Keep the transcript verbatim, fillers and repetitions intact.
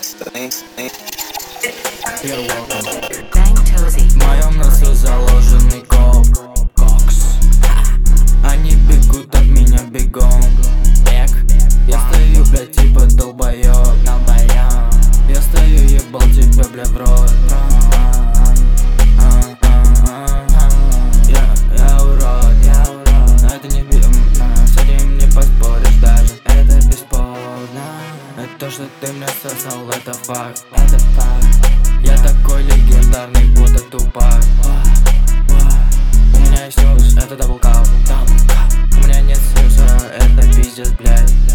You're welcome. В моем носу заложенный кок, кокс. Они бегут от меня бегом. Бег. Я стою, блядь, типа долбоёб, долбоёб. Я стою, ебал тебя, бля, в рот. Я, я урод, я урод. Но это не видно, с этим не поспоришь даже. Это бесспорно. Это то, что ты мне сосал, это факт, это факт. Я такой легендарный, будто тупак. У меня есть снюс, это даблкап. У меня нет снюса, это пиздец, блядь.